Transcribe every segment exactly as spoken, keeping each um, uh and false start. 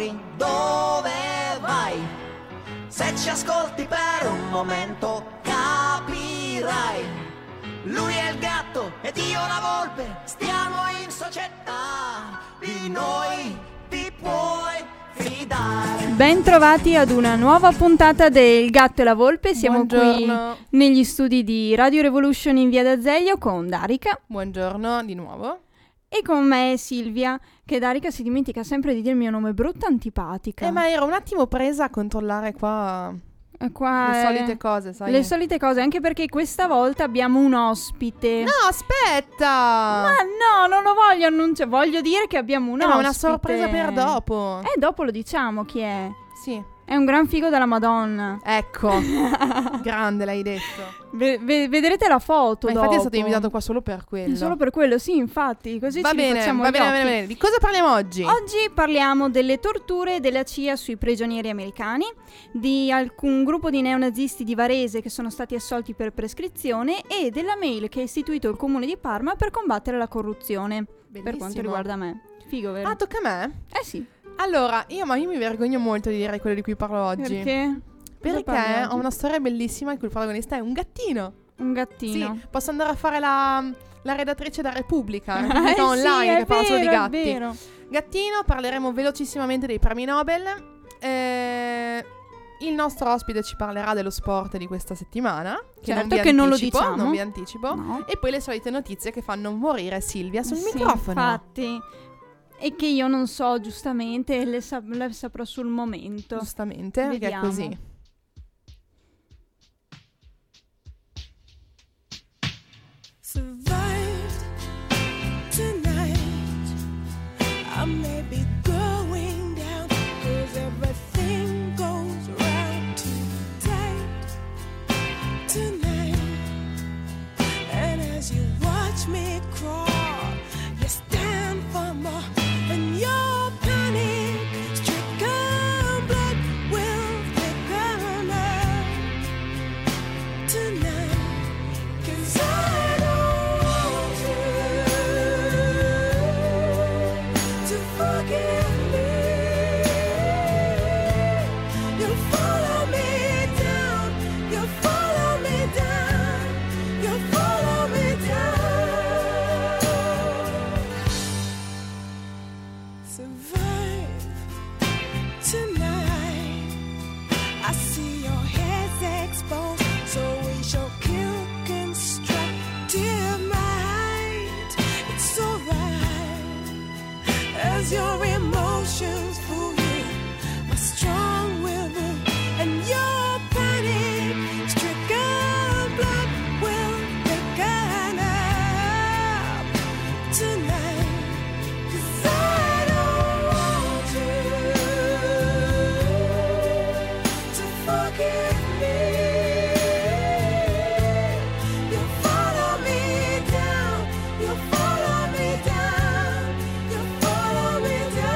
fuori, dove vai? Se ci ascolti per un momento capirai. Lui è il gatto ed io la volpe, stiamo in società, di noi ti puoi fidare. Ben trovati ad una nuova puntata del Gatto e la Volpe. Siamo Buongiorno. qui negli studi di Radio Revolution in via d'Azeglio con Darica. Buongiorno di nuovo. E con me Silvia, che Darica si dimentica sempre di dire il mio nome brutto antipatica. Eh, ma ero un attimo presa a controllare qua E qua le è- solite cose, sai? Le solite cose, anche perché questa volta abbiamo un ospite. No, aspetta! Ma no, non lo voglio annunciare, voglio dire che abbiamo un Eh, ma ospite. una sorpresa per dopo. Eh, dopo lo diciamo chi è. Sì. È un gran figo della Madonna. Ecco. Grande, l'hai detto. Ve- ve- vedrete la foto Ma infatti dopo. è stato invitato qua solo per quello. Solo per quello, sì, infatti, così Va ci bene, facciamo va gli bene, va occhi. bene, bene. Di cosa parliamo oggi? Oggi parliamo delle torture della C I A sui prigionieri americani, di alcun gruppo di neonazisti di Varese che sono stati assolti per prescrizione e della mail che ha istituito il comune di Parma per combattere la corruzione. Per quanto Bellissimo. riguarda me. Figo, vero? Ah, tocca a me? eh sì. Allora, io ma io mi vergogno molto di dire quello di cui parlo oggi. Perché? Cosa parli Perché oggi? ho una storia bellissima in cui il protagonista è un gattino. Un gattino. Sì, posso andare a fare la, la redattrice da Repubblica, Eh Repubblica sì, Online, è che parla solo di vero, è gatti. vero. Gattino, parleremo velocissimamente dei premi Nobel. Eh, il nostro ospite ci parlerà dello sport di questa settimana. Che Certo non vi che non lo anticipo, diciamo. Non vi anticipo. No. E poi le solite notizie che fanno morire Silvia sul Sì, microfono. infatti. E che io non so giustamente, le, sap- le saprò sul momento. Giustamente, perché è Vediamo. così. Survived tonight. I may be going down, 'cause everything goes round too tight tonight. And as you watch me crawl, you stand for more, and your panic stricken blood will thicken up tonight. 'Cause I don't want you to forgive me. You follow me down, you follow me down, you follow me down. Survive tonight. I see your head's exposed, so we shall kill constructive might. It's alright as your emotions fool you, my strong will rule, and your panic stricken blood will thicken up tonight. 'Cause I don't want you to forgive me. You follow me down, you follow me down, you follow me down.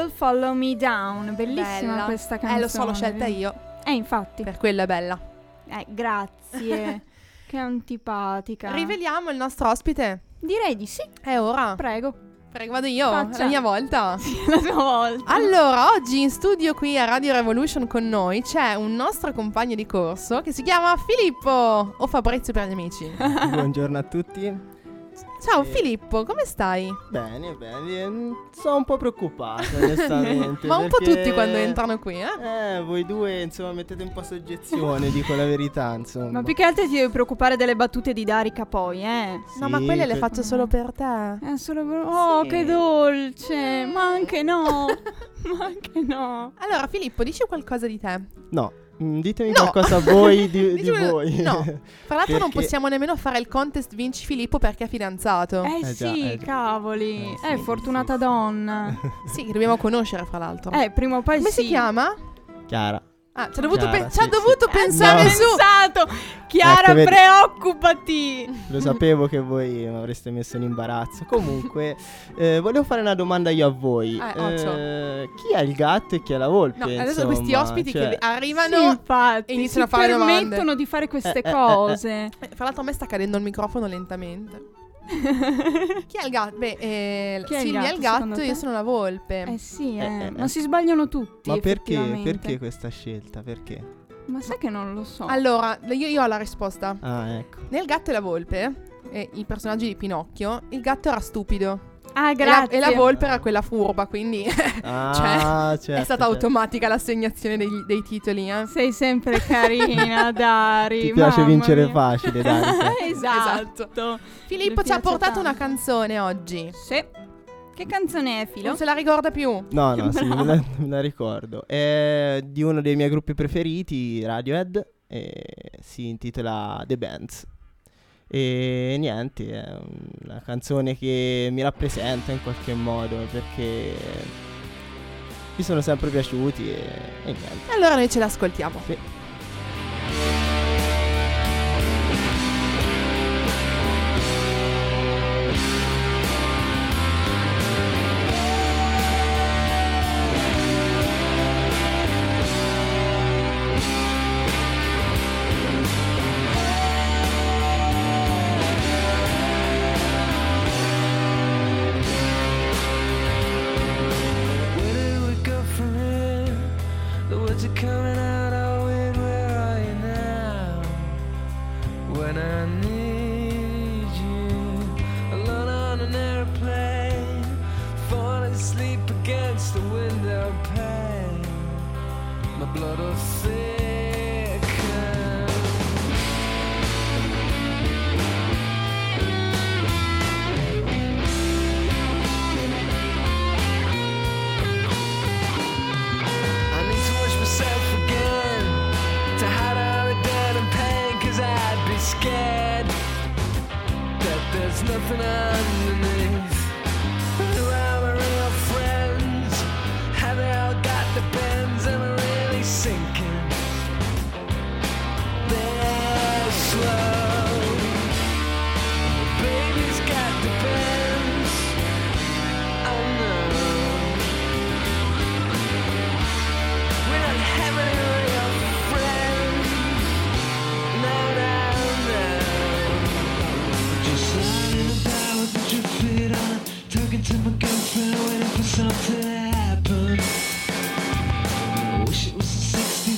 People Follow Me Down. Bellissima Bella. questa canzone. Eh, lo so, l'ho scelta io. Eh, infatti. Per quello è bella. Eh, grazie. Che antipatica. Riveliamo il nostro ospite. Direi di sì. È ora. Prego. Prego, vado io. Faccia. È la mia volta. Sì, la tua volta. Allora, oggi in studio qui a Radio Revolution con noi c'è un nostro compagno di corso che si chiama Filippo, o Fabrizio per gli amici. Buongiorno a tutti. Ciao Filippo, come stai? Bene, bene. mm, Sono un po' preoccupato, onestamente. Ma un po' perché- tutti quando entrano qui, eh? Eh, voi due, insomma, mettete un po' soggezione, dico la verità, insomma. Ma più che altro ti devi preoccupare delle battute di Darica poi, eh. Sì, No, ma quelle le que- faccio solo per te. È solo per- Oh, Sì. che dolce. Ma anche no. Ma anche no. Allora, Filippo, dici qualcosa di te. No, mm, ditemi No. qualcosa voi di, di Dicimi- voi. no. Tra l'altro non Perché- possiamo nemmeno fare il contest Vinci Filippo perché è fidanzato. Eh, Eh già, sì, eh già. cavoli. Eh, Eh, sì, fortunata sì. donna. Sì, che dobbiamo conoscere fra l'altro. Eh, prima o poi Come sì. si chiama? Chiara. Ah, ci ha dovuto, Chiara, pe- ci ha sì, dovuto sì. pensare No. su. pensato. Chiara, Ecco, vedi. preoccupati. Lo sapevo che voi mi avreste messo in imbarazzo. Comunque, eh, volevo fare una domanda io a voi. Eh, occhio. Eh, chi è il gatto e chi è la volpe? No, adesso insomma? questi ospiti Cioè, che arrivano. Sì, infatti, e iniziano si a fare domande. permettono di fare queste Eh, eh, eh, cose. Eh, fra l'altro a me sta cadendo il microfono lentamente. Chi è il gatto? Beh, eh, Chi è il Silvia è il gatto, gatto secondo e io te? sono la volpe. Eh sì, eh, Eh, eh, ma eh. si sbagliano tutti. Ma perché? effettivamente. Perché questa scelta? Perché? Ma sai che non lo so. Allora, io, io ho la risposta. Ah, ecco. Nel Gatto e la Volpe, eh, i personaggi di Pinocchio, il gatto era stupido. ah, E la, grazie. e la volpe era quella furba, quindi Ah, certo, è stata certo. automatica l'assegnazione dei, dei titoli. Eh. Sei sempre carina, Dari. Ti piace mamma vincere mia. facile, Danica. esatto. Filippo Mi ci ha piace portato tanto. una canzone oggi. Sì. Che canzone è, Filo? Non se la ricorda più. No, no, sì, Bravo. me la, me la ricordo. È di uno dei miei gruppi preferiti, Radiohead, e si intitola The Bands. E niente, è una canzone che mi rappresenta in qualche modo, perché mi sono sempre piaciuti e, e niente. Allora noi ce l'ascoltiamo. Sì. Where do we go from here? The words are coming out all weird. Where are you now? When I need you, alone on an airplane, falling asleep against the window pane. My blood will thicken. I need to wash myself again, to hide all the dirt and pain, cause I'd be scared that there's nothing underneath. Who are my real friends? Have they all got the bends? Am I really sinking? They're slow. Baby's got the bends. I know. We're not having a real friend. No, no, no. Just lying about with the drip fit on, talking to my girlfriend, waiting for something to happen. I wish it was the sixties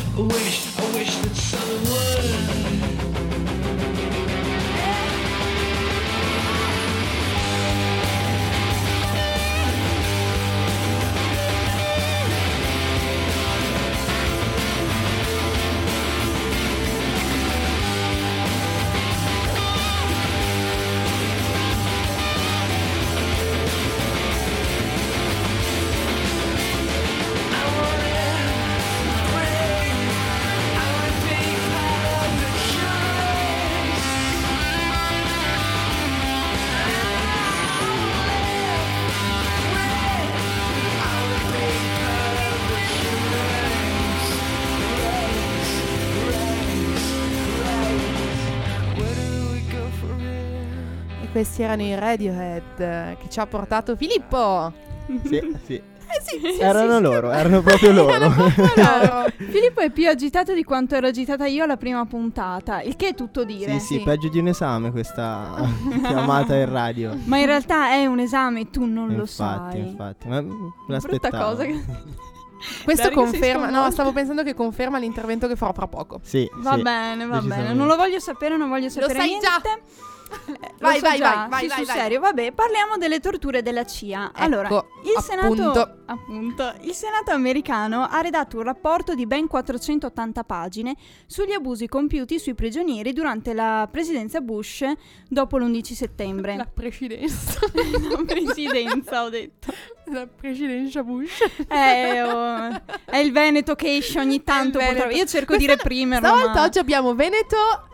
I wish, I wish that someone would. Questi erano i Radiohead eh, che ci ha portato Filippo. Sì, sì. Eh sì, sì, Erano sì, loro, erano proprio loro. Erano proprio loro. Filippo è più agitato di quanto ero agitata io alla prima puntata, il che è tutto dire. Sì, sì, Sì. peggio di un esame questa chiamata in radio. Ma in realtà è un esame e tu non lo Infatti, sai. infatti, ma me Brutta l'aspettavo. cosa che... Questo Dai, che sei conferma, no, sconvolto. stavo pensando che conferma l'intervento che farò fra poco. Sì, Va sì, bene, va bene. decisamente. Non lo voglio sapere, non voglio sapere sai niente. già. Eh, Vai, lo so vai, già. vai, vai, Sì, vai, sul vai. serio. Vabbè, parliamo delle torture della C I A. Allora, Ecco, il Senato, appunto. appunto, il Senato americano ha redatto un rapporto di ben quattrocentottanta pagine sugli abusi compiuti sui prigionieri durante la presidenza Bush dopo l'undici settembre. La presidenza. La presidenza, ho detto. La presidenza Bush. Eh, oh, è il Veneto che esce ogni tanto. È il purtroppo. Veneto. Io cerco di Questa- reprimerlo. Stavolta ma... oggi abbiamo Veneto,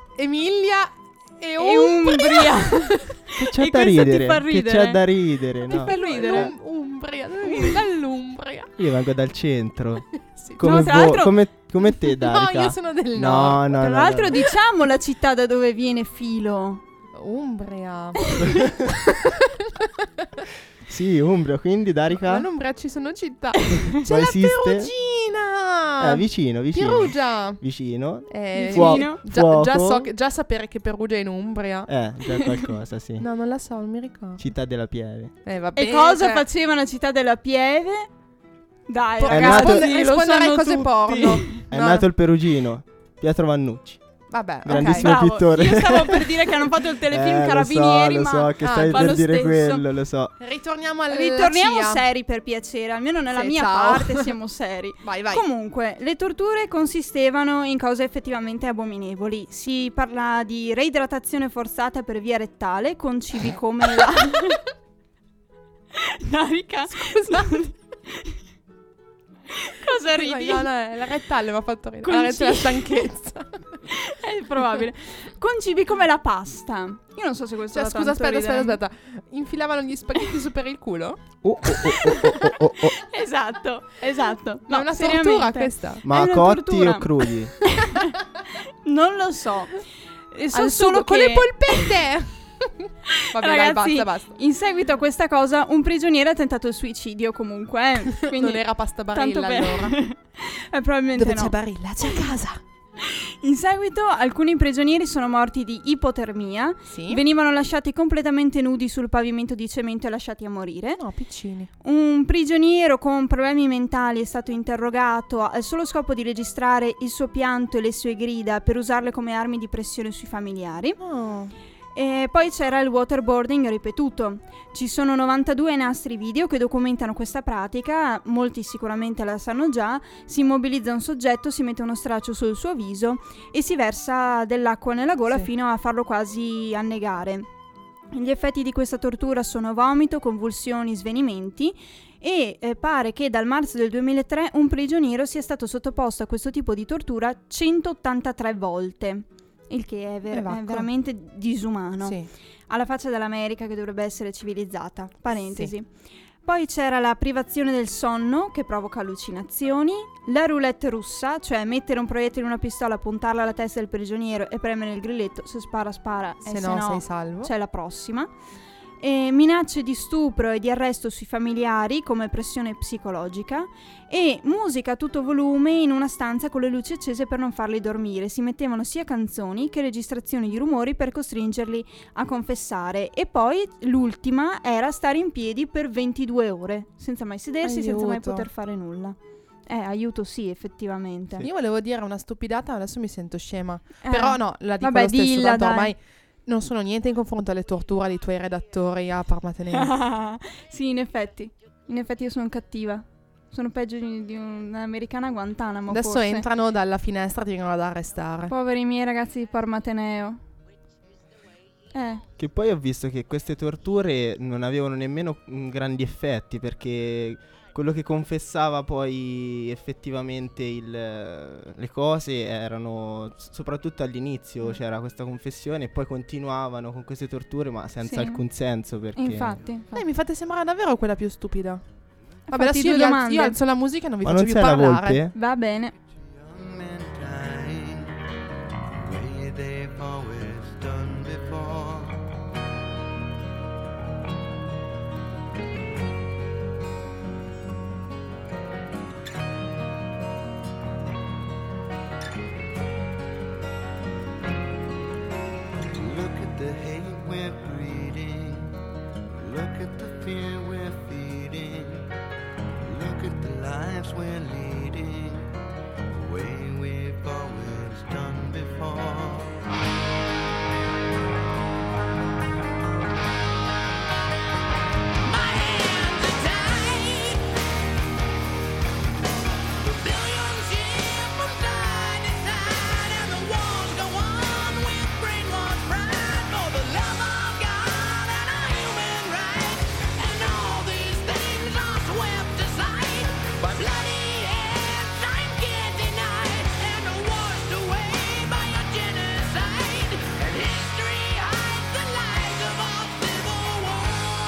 Emilia e, E Umbria. Umbria. Che c'è E da questo ti ridere, fa che ridere? c'è da ridere, Ti no? fa ridere? L'Um- Umbria, dove vieni? Dall'Umbria. Io vengo dal centro. Sì. Come, No, tra vo- l'altro- come, come te, Darica. No, io sono del No, nord. no, Tra no, l'altro no. diciamo la città da dove viene Filo. Umbria. Sì, Umbria, quindi Ma Darica? in Umbria ci sono città. Ma C'è la esiste? Perugina. Eh, vicino, vicino. Perugia. Vicino. Eh, Vicino. già, Fuoco. già so che, già sapere che Perugia è in Umbria. Eh, già qualcosa, sì. No, non la so, non mi ricordo. Città della Pieve. Eh, va E bene, cosa cioè, faceva la città della Pieve? Dai, po- È ragazzi, nato- risponde- lo risponderei sanno cose tutti. porno. È No. nato il perugino, Pietro Vannucci. Vabbè, Grandissimo ok. Bravo. pittore. Io stavo per dire che hanno fatto il telefilm Eh, Carabinieri, lo so, lo ma so che Ah, stai fa per lo dire stesso. quello, lo so. Ritorniamo al ritorniamo C I A. seri per piacere, almeno nella Sì, mia ciao. parte siamo seri. Vai, vai. Comunque, le torture consistevano in cose effettivamente abominevoli. Si parla di reidratazione forzata per via rettale con cibi come la... Darica, Scusate. cosa ridi? No, no, la rettale mi ha fatto ridere. Con La rettale C- stanchezza. È probabile. Con cibi come la pasta. Io non so se questo Cioè, da scusa, tanto aspetta, aspetta, ridere. aspetta. Infilavano gli spaghetti su per il culo? Oh, oh, oh, oh, oh, oh, oh. Esatto, esatto. Ma No, è una seriamente. tortura questa. È Ma una cotti tortura. o crudi? Non lo so. E so Al solo sugo con che le polpette. Vabbè, dai, Ragazzi, basta, basta. in seguito a questa cosa un prigioniere ha tentato il suicidio comunque, eh. Quindi Non era pasta tanto barilla per... allora. eh, probabilmente no. Barilla? C'è casa. In seguito alcuni prigionieri sono morti di ipotermia, Sì. venivano lasciati completamente nudi sul pavimento di cemento e lasciati a morire. No, piccini. Un prigioniero con problemi mentali è stato interrogato al solo scopo di registrare il suo pianto e le sue grida per usarle come armi di pressione sui familiari. Oh. E poi c'era il waterboarding ripetuto. Ci sono novantadue nastri video che documentano questa pratica, molti sicuramente la sanno già. Si immobilizza un soggetto, si mette uno straccio sul suo viso e si versa dell'acqua nella gola Sì. fino a farlo quasi annegare. Gli effetti di questa tortura sono vomito, convulsioni, svenimenti e eh, pare che dal marzo del duemilatré un prigioniero sia stato sottoposto a questo tipo di tortura centottantatré volte. Il che è, ver- Eh, vacco. è veramente disumano. Sì. Alla faccia dell'America che dovrebbe essere civilizzata. Parentesi. Poi c'era la privazione del sonno che provoca allucinazioni, la roulette russa, cioè mettere un proiettile in una pistola, puntarla alla testa del prigioniero e premere il grilletto, se spara spara Se e no, se no sei salvo. c'è la prossima. E minacce di stupro e di arresto sui familiari come pressione psicologica e musica a tutto volume in una stanza con le luci accese per non farli dormire. Si mettevano sia canzoni che registrazioni di rumori per costringerli a confessare. E poi l'ultima era stare in piedi per ventidue ore senza mai sedersi, senza mai Aiuto. poter fare nulla. Eh, aiuto sì, effettivamente. Io volevo dire una stupidata, adesso mi sento scema. Eh. Però no, la dico Vabbè, lo stesso, dilla, tanto dai. ormai non sono niente in confronto alle torture dei tuoi redattori a Parmateneo. Sì, in effetti. In effetti io sono cattiva. Sono peggio di, di un'americana a Guantanamo. Adesso forse. entrano dalla finestra e ti vengono ad arrestare. Poveri miei ragazzi di Parmateneo. Eh, Che poi ho visto che queste torture non avevano nemmeno mm, grandi effetti, perché quello che confessava poi effettivamente il, le cose erano, s- soprattutto all'inizio c'era questa confessione e poi continuavano con queste torture ma senza Sì. alcun senso, perché infatti. Eh, infatti. mi fate sembrare davvero quella più stupida. Vabbè, Fatti adesso io, due vi alzo, domande. io alzo la musica e non vi ma faccio non più sei la parlare. volpe? Va bene. Young men dying the way they've always done before. Look at the hate we're breeding. Look at the fear we're feeding. Look at the lives we're leading, the way we've always done before. My hands are tied. The billions shift from side to side, and the wars go on with brainwashed pride for the love of God and our human rights. And all these things are swept aside by bloody hands. Time can't deny, and are washed away by a genocide. And history hides the lies of our civil war.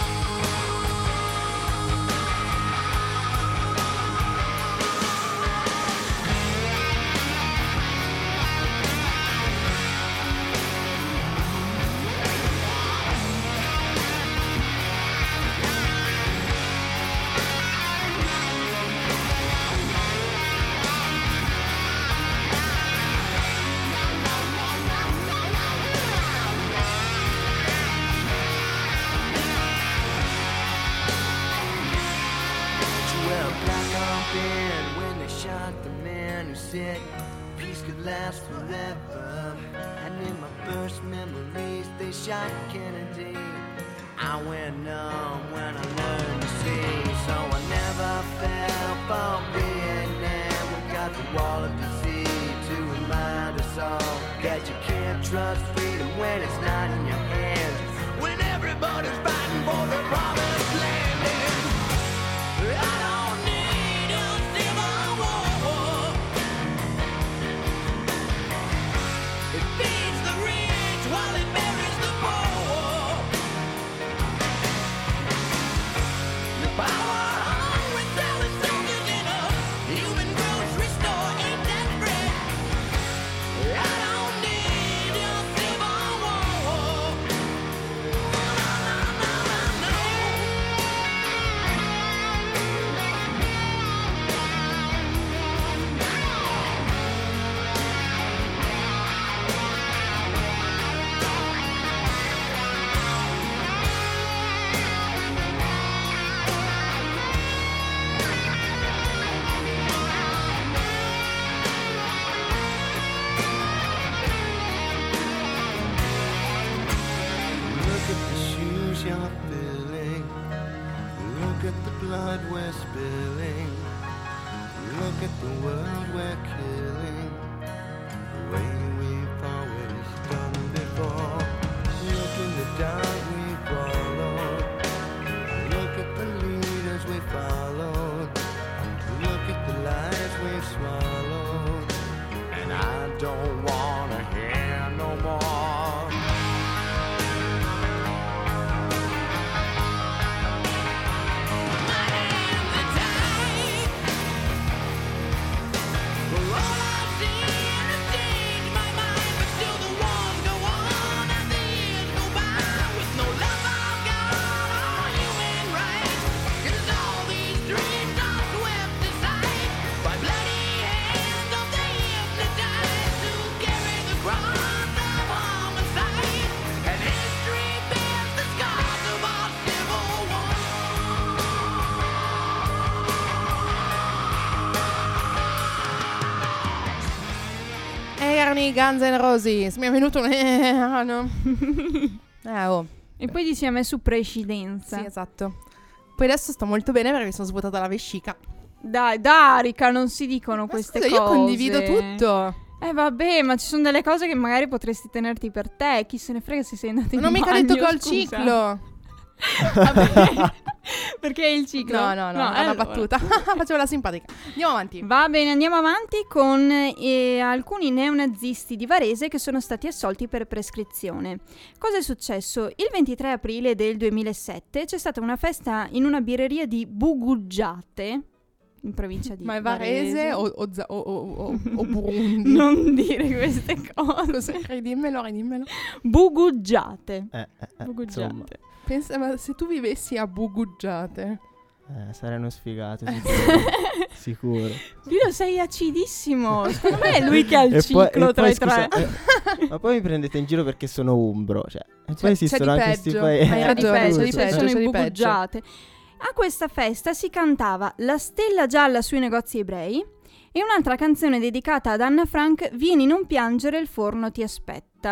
Did you wear a black armband when they shot the man who said peace could last forever? And in my first memories, they shot Kennedy. I went numb when I learned to see, so I never fell for Vietnam. We got the wall of deceit to remind us all that you can't trust freedom when it's not in your hands. When everybody's fighting for the promised land, and I don't need a civil war. It feeds the rich while it buries the poor. The power hungry selling soldiers in a human grocery store ain't that bread. I don't need a civil war. Look at the shoes you're filling. Look at the blood we're spilling. Look at the world we're killing, the way we've always done before. Look in the dark we followed. Look at the leaders we followed. Look at the lies we've swallowed. And I don't wanna hear no more. My hands are tied. For all I've seen has changed my mind, but still the wars go on and the years go by with no love of God or human rights. 'Cause all these dreams are swept aside by bloody hands of the hypnotized who carry erano i Guns N' Roses. Mi è venuto un... Eh, ah, no. eh, oh. E poi dici a me su precedenza. Sì, esatto. Poi adesso sto molto bene perché mi sono svuotata la vescica. Dai, Darica, non si dicono Ma queste scusa, cose. io condivido tutto. Eh vabbè, ma ci sono delle cose che magari potresti tenerti per te. Chi se ne frega se sei andato in Non ho mica bagno, detto che ho il scusa. ciclo. Vabbè. Perché è il ciclo? No, no, no, è una allora. battuta. Facevo la simpatica. Andiamo avanti. Va bene, andiamo avanti con eh, alcuni neonazisti di Varese che sono stati assolti per prescrizione. Cosa è successo? Il ventitré aprile del duemilasette c'è stata una festa in una birreria di Buguggiate, in provincia di Ma è Varese o, o, za- o, o, o, o Burundi? Non dire queste cose. Ridimmelo, ridimmelo. Buguggiate. Eh, eh, eh, Buguggiate. insomma, Pensa, ma se tu vivessi a Buguggiate. eh, saranno sfigato sicuro. Sicuro. Io sei acidissimo. Secondo me è lui che ha il E poi- ciclo e tra poi, i tre. scusa, eh, ma poi mi prendete in giro perché sono umbro, cioè, e poi C'è- esistono c'è di anche questi peggio. paesi. Hai C'è di ragione, peggio, c'è di di peggio, peggio, sono c'è i di peggio. buguggiate. A questa festa si cantava La stella gialla sui negozi ebrei e un'altra canzone dedicata ad Anna Frank, Vieni non piangere, il forno ti aspetta.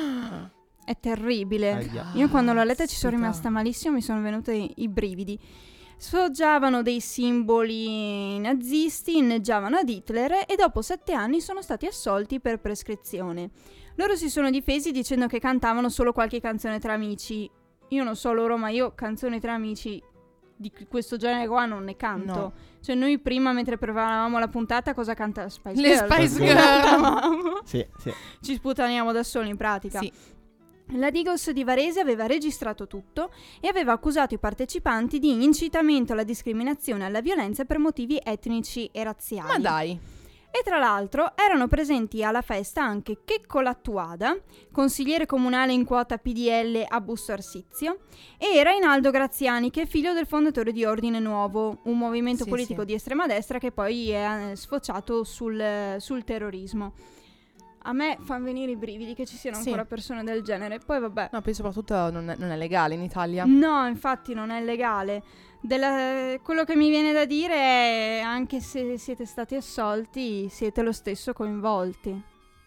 È terribile. Aia. Io quando l'ho letta ci sono Caspita. rimasta malissimo, mi sono venuti i, i brividi. Sfoggiavano dei simboli nazisti, inneggiavano ad Hitler e dopo sette anni sono stati assolti per prescrizione. Loro si sono difesi dicendo che cantavano solo qualche canzone tra amici. Io non so loro, ma io canzoni tra amici di questo genere qua non ne canto. No. Cioè noi prima, mentre preparavamo la puntata, cosa canta Spice Le Girls? Spice Girls. Cantavamo. Sì, sì. Ci sputaniamo da soli in pratica. Sì. La Digos di Varese aveva registrato tutto e aveva accusato i partecipanti di incitamento alla discriminazione e alla violenza per motivi etnici e razziali. Ma dai. E tra l'altro erano presenti alla festa anche Checco Lattuada, consigliere comunale in quota P D L a Busto Arsizio, e Reinaldo Graziani, che è figlio del fondatore di Ordine Nuovo, un movimento Sì, politico sì. di estrema destra che poi è eh, sfociato sul, sul terrorismo. A me fanno venire i brividi che ci siano Sì. ancora persone del genere. Poi vabbè. No, poi soprattutto non è, non è legale in Italia. No, infatti non è legale. Della- quello che mi viene da dire è, anche se siete stati assolti, siete lo stesso coinvolti.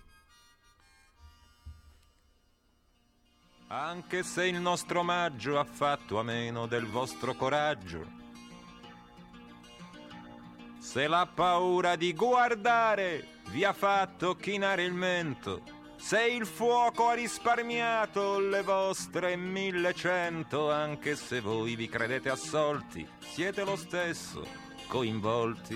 Anche se il nostro omaggio ha fatto a meno del vostro coraggio, se la paura di guardare vi ha fatto chinare il mento, se il fuoco ha risparmiato le vostre millecento, anche se voi vi credete assolti, siete lo stesso coinvolti.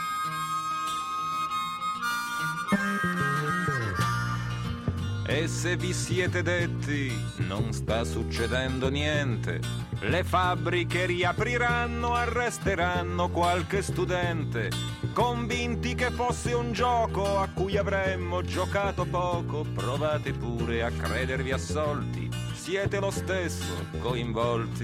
E se vi siete detti non sta succedendo niente, le fabbriche riapriranno, arresteranno qualche studente, convinti che fosse un gioco a cui avremmo giocato poco, provate pure a credervi assolti, siete lo stesso coinvolti.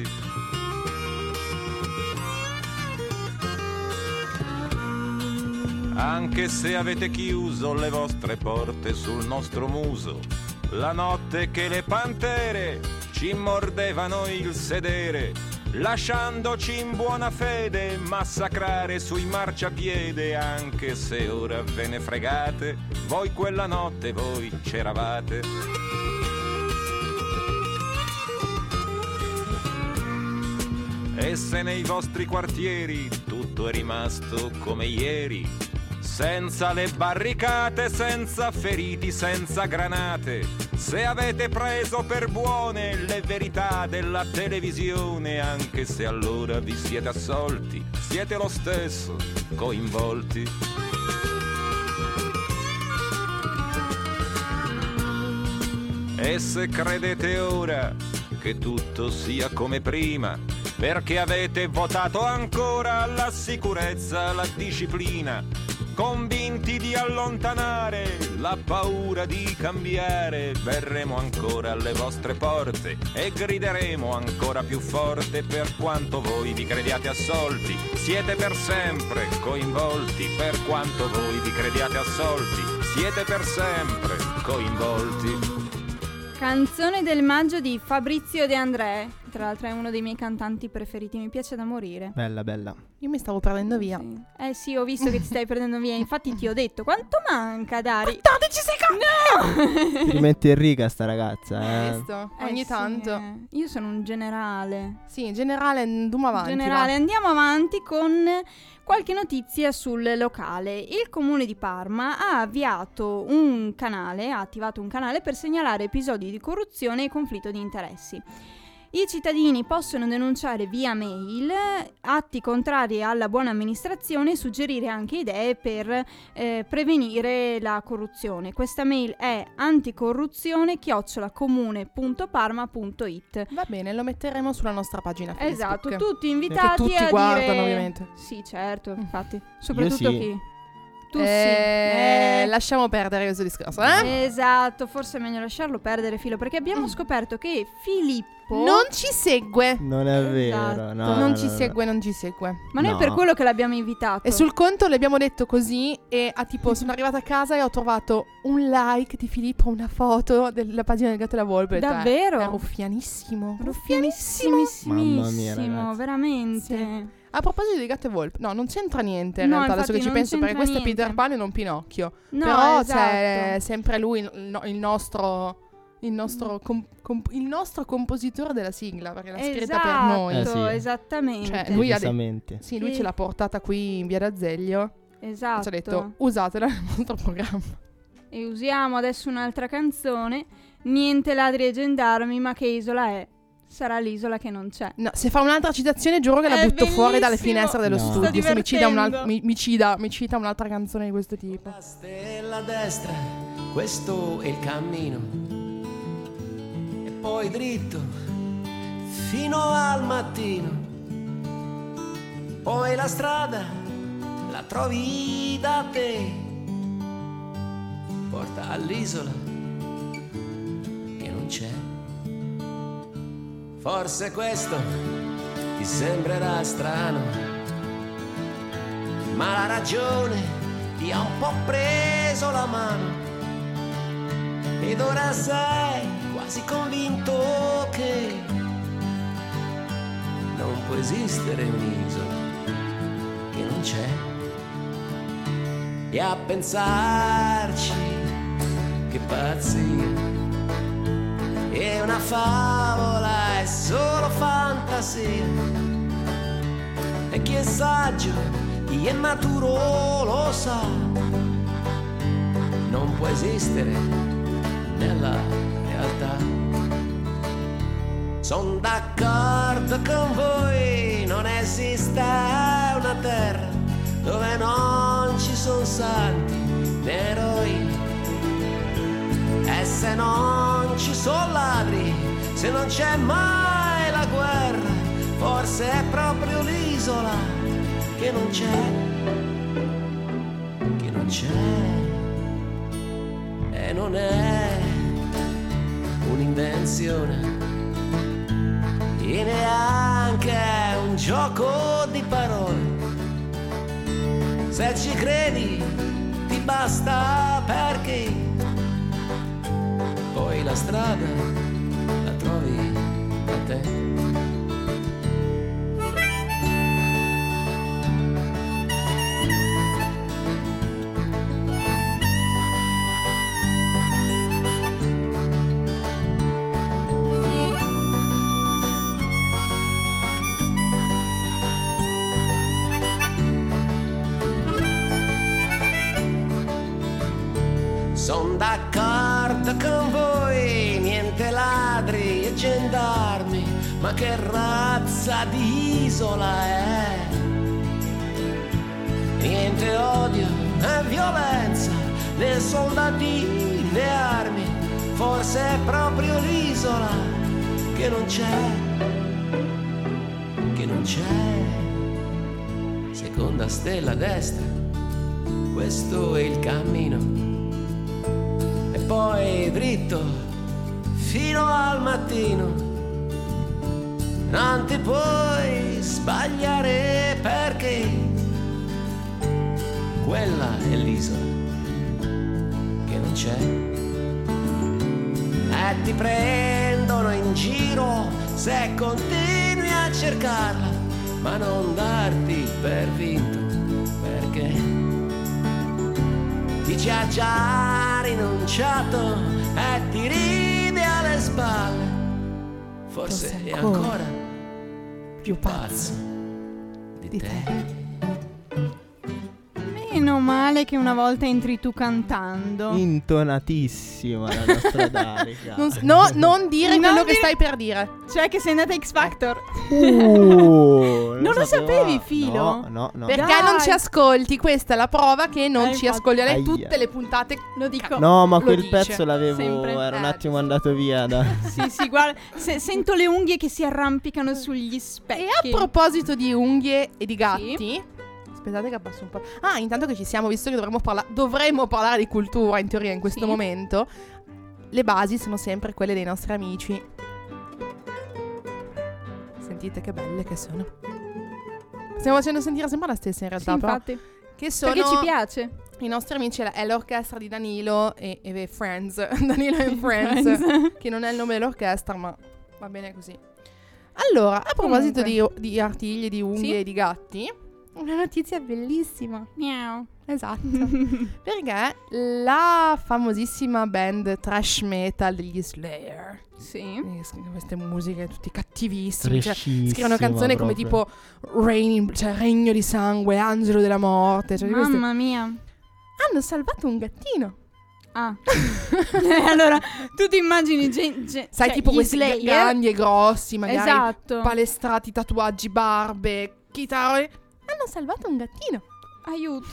Anche se avete chiuso le vostre porte sul nostro muso, la notte che le pantere ci mordevano il sedere, lasciandoci in buona fede massacrare sui marciapiede, anche se ora ve ne fregate, voi quella notte voi c'eravate. E se nei vostri quartieri tutto è rimasto come ieri, senza le barricate, senza feriti, senza granate, se avete preso per buone le verità della televisione, anche se allora vi siete assolti, siete lo stesso coinvolti. E se credete ora che tutto sia come prima, perché avete votato ancora la sicurezza, la disciplina, convinti di allontanare la paura di cambiare, verremo ancora alle vostre porte e grideremo ancora più forte, per quanto voi vi crediate assolti, siete per sempre coinvolti, per quanto voi vi crediate assolti, siete per sempre coinvolti. Canzone del maggio di Fabrizio De André. tra l'altro è uno dei miei cantanti preferiti, mi piace da morire. Bella, bella. Io mi stavo perdendo via. Sì. Eh sì, ho visto che ti stai prendendo via, infatti ti ho detto, quanto manca Dari? quattordici secondi! No! Ti mette in riga sta ragazza, eh. Visto? Eh Ogni sì, tanto. eh. Io sono un generale. Sì, in generale andiamo avanti. Generale, va. andiamo avanti con qualche notizia sul locale. Il comune di Parma ha avviato un canale, ha attivato un canale per segnalare episodi di corruzione e conflitto di interessi. I cittadini possono denunciare via mail atti contrari alla buona amministrazione e suggerire anche idee per eh, prevenire la corruzione. Questa mail è anticorruzione chiocciola comune punto parma punto it. Va bene, lo metteremo sulla nostra pagina Facebook. Esatto, tutti invitati tutti a guardano, dire... ovviamente. Sì, certo, infatti. Soprattutto sì. chi? Tu Eh, sì. Eh, Lasciamo perdere questo discorso, eh? Esatto, forse è meglio lasciarlo perdere, Filo, perché abbiamo scoperto che Filippo... Non ci segue. Non è vero, Esatto. no, non no, ci no, no. segue, non ci segue. Ma noi No. è per quello che l'abbiamo invitato. E sul conto le abbiamo detto così e a tipo sono arrivata a casa e ho trovato un like di Filippo, una foto della pagina del Gatto e la Volpe. Ho detto, eh, Davvero? È ruffianissimo. Ruffianissimissimo. Mamma mia, ragazzi. veramente. Sì. A proposito di Gatto e Volpe, no, non c'entra niente in No, realtà, adesso infatti che ci non penso, perché c'entra questo è Peter niente. Pan e non Pinocchio. No, Però esatto. c'è sempre lui, il, no- il nostro... Il nostro, com- comp- il nostro compositore della sigla, perché l'ha scritta per noi. Eh sì. Esattamente. Cioè, lui ha detto, Giustamente. sì, lui Sì. ce l'ha portata qui in via d'Azeglio. Esatto. E ci ha detto, usatela nel vostro programma. E usiamo adesso un'altra canzone. Niente ladri e gendarmi, ma che isola è? Sarà l'isola che non c'è. No, se fa un'altra citazione giuro che la È butto fuori dalle bellissimo. finestre dello No. studio. Sto Se mi cita, un'al- divertendo. mi, mi cida- mi cita un'altra canzone di questo tipo. La stella a destra, questo è il cammino. E poi dritto fino al mattino. Poi la strada la trovi da te. Porta all'isola che non c'è. Forse questo ti sembrerà strano, ma la ragione ti ha un po' preso la mano ed ora sei quasi convinto che non può esistere un'isola che non c'è. E a pensarci, che pazzia, è una favola, è solo fantasia. E chi è saggio, chi è maturo lo sa, non può esistere nella realtà. Son d'accordo con voi, non esiste una terra dove non ci sono santi né eroi. E se non ci sono ladri, se non c'è mai la guerra, forse è proprio l'isola che non c'è, che non c'è. E non è un'invenzione e neanche un gioco di parole. Se ci credi ti basta, perché poi la strada la trovi a te. Son d'accordo con voi, niente ladri e gendarmi, ma che razza di isola è? Niente odio e violenza, né soldati né armi, forse è proprio l'isola che non c'è, che non c'è. Seconda stella a destra, questo è il cammino. E poi dritto fino al mattino. Non ti puoi sbagliare, perché quella è l'isola che non c'è. E ti prendono in giro se continui a cercarla, ma non darti per vinto, perché ti ci ha già rinunciato e ti ride alle spalle. Forse Forse è ancora ancora più pazzo di di te. te. Meno male che una volta entri tu cantando. Intonatissima la nostra Darica. Non, s- no, non dire Non quello che dire- stai per dire. Cioè che sei andata a X Factor. Uh, Non lo sapevo. sapevi, Filo? No, no, no. Perché Dai. non ci ascolti? Questa è la prova che non Eh, ci infatti. ascolti. Lei Aia. tutte le puntate. Lo dico. No, ma Lo quel dice. pezzo l'avevo. Sempre. Era un Eh, attimo andato via da. Sì, sì, guarda, se- sento le unghie che si arrampicano sugli specchi. E a proposito di unghie e di gatti, aspettate che abbasso un po'. Ah, intanto che ci siamo, visto che dovremmo, parla- dovremmo parlare di cultura in teoria in questo Sì. momento, le basi sono sempre quelle dei nostri amici. Sentite che belle che sono. Stiamo facendo sentire sempre la stessa in Sì, realtà, però. infatti. Che sono Perché ci piace. i nostri amici, è la- è l'orchestra di Danilo e, e Friends. Danilo and Friends, Friends. che non è il nome dell'orchestra, ma va bene così. Allora, a proposito di, di artigli, di unghie Sì. e di gatti, una notizia bellissima. Miau. Esatto. Perché la famosissima band thrash metal degli Slayer, Sì. eh, scrivono queste musiche tutti cattivissimi, cioè, Trashissima scrivono canzoni come proprio. tipo Rain, cioè Regno di sangue, Angelo della morte, cioè queste- Mamma mia. hanno salvato un gattino. Ah. Allora, tu ti immagini gen- gen- Sai, cioè, tipo gli questi Slayer? grandi e grossi, magari Esatto. palestrati, tatuaggi, barbe, chitarre. Hanno salvato un gattino. Aiuto.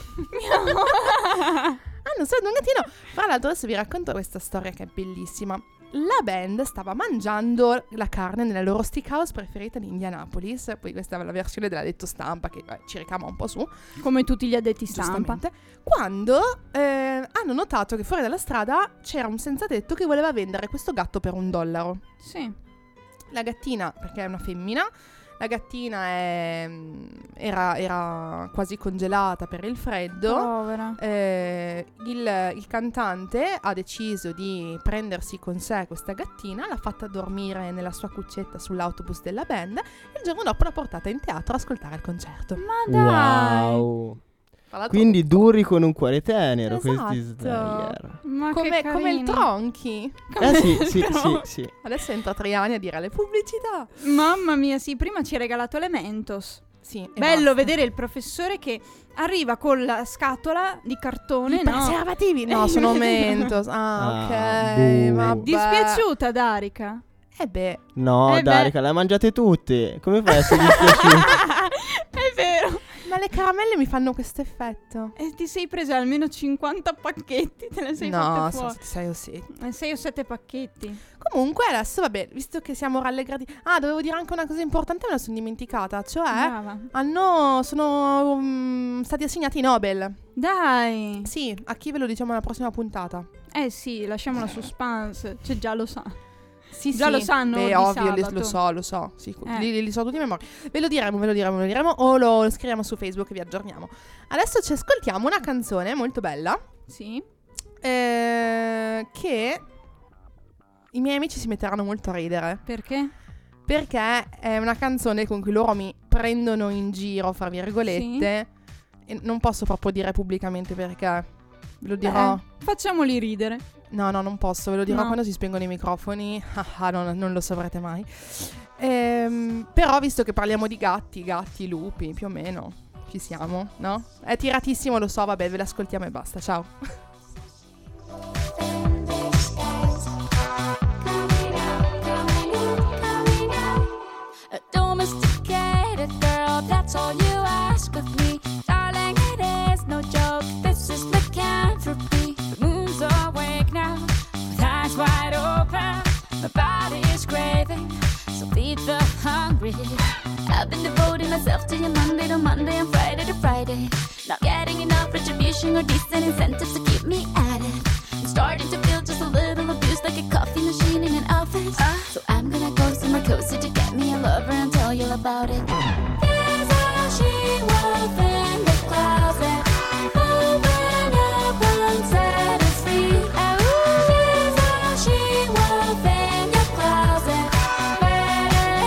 Hanno salvato un gattino. Fra l'altro adesso vi racconto questa storia che è bellissima. La band stava mangiando la carne nella loro steakhouse preferita di Indianapolis. Poi questa è la versione della detto stampa che eh, ci ricama un po' su. Come tutti gli addetti stampa. Giustamente. Quando eh, hanno notato che fuori dalla strada c'era un senzatetto che voleva vendere questo gatto per un dollaro. Sì. La gattina, perché è una femmina, la gattina è, era, era quasi congelata per il freddo. Povera. Eh, il, il cantante ha deciso di prendersi con sé questa gattina, l'ha fatta dormire nella sua cuccetta sull'autobus della band e il giorno dopo l'ha portata in teatro ad ascoltare il concerto. Ma dai. Wow. Tra l'altro, Quindi duri con un cuore tenero questi Esatto. Slayer. Ma come, che come il carini. Tronchi. Eh sì, sì, sì, Però- sì. Adesso entra Triani a dire le pubblicità. Mamma mia, sì, prima ci ha regalato le Mentos. Sì, e Bello basta. vedere il professore che arriva con la scatola di cartone, I no? preservativi? No, sono Mentos. Ah, Ah, ok. buh. Vabbè. Dispiaciuta, Darica? Eh beh, No, Eh beh. Darica, le mangiate tutte. Come fai a essere dispiaciuta? È vero. ma le caramelle mi fanno questo effetto. E ti sei presa almeno cinquanta pacchetti, te ne sei No, fatte sono fuori. sei o sette. Eh, sei o sette pacchetti. Comunque adesso, vabbè, visto che siamo rallegrati. Ah, dovevo dire anche una cosa importante, me la sono dimenticata. Cioè, Brava. hanno, sono um, stati assegnati i Nobel. Dai. Sì, a chi ve lo diciamo alla prossima puntata? Eh sì, lasciamo la suspense. Cioè già lo sa. Sì, Già sì. lo sanno Beh, di ovvio, li- sabato. lo so, lo so. Sì, Eh. li, li so tutti a memoria. Ve lo diremo, ve lo diremo, ve lo diremo. O lo scriviamo su Facebook e vi aggiorniamo. Adesso ci ascoltiamo una canzone molto bella. Sì. eh, che i miei amici si metteranno molto a ridere. Perché? Perché è una canzone con cui loro mi prendono in giro, fra virgolette. E non posso proprio dire pubblicamente perché. Ve lo dirò. Beh, facciamoli ridere. No, no, non posso, ve lo dirò No. quando si spengono i microfoni. Ah, ah, non, non lo saprete mai. Ehm, però, visto che parliamo di gatti, gatti, lupi, più o meno, ci siamo, no? È tiratissimo, lo so, vabbè, ve l'ascoltiamo e basta, ciao. A domesticated girl, that's all you ask of me. Darling, it is no joke, this is lycanthropy. The moon's awake now, with eyes wide open. My body is craving, so feed the hungry. I've been devoting myself to you Monday to Monday and Friday to Friday. Not getting enough retribution or decent incentives to keep me at it. I'm starting to feel just a little abused, like a coffee machine in an office. So I'm gonna go somewhere cozy to get me a lover and tell you about it. Here's how she wolf in the closet. Open up and set us free. Oh, here's how she wolf in your closet. Better